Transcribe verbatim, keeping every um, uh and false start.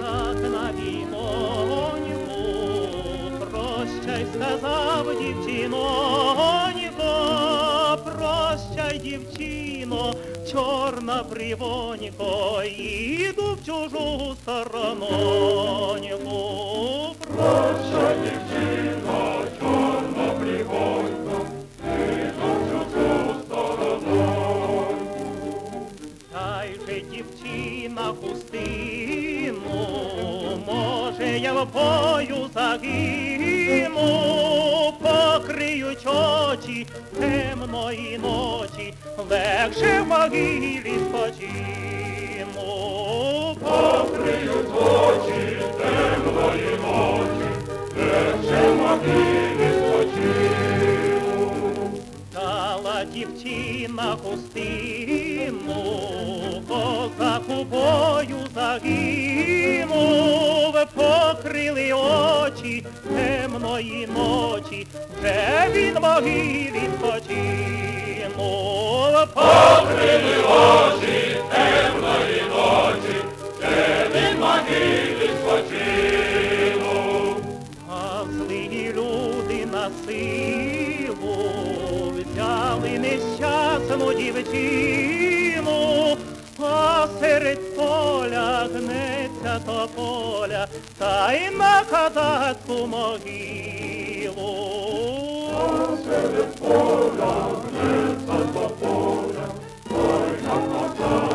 так на війноньку, прощай, сказав дівчинонько, прощай, дівчино, чорна привонько, іду в чужу сторононьку. Прощай, дівчино, чорна привонько, іду в чужу сторононьку. Дай же, дівчина, хустину, може, я в бою загину, покриють очі темної ночі, легше в могилі спочину. Покриють очі темної ночі, легше в могилі спочину. Дала дівчина хустину, козак у бою загинув, покрили очі темної ночі, вже він в могилі спочинув. Покрили очі темної ночі, вже він в могилі спочинув. А злі люди на силу взяли нещасну дівчину, а серед поля гнеться тополя, та й на козацьку могилу. А серед поля гнеться тополя, та й на козацьку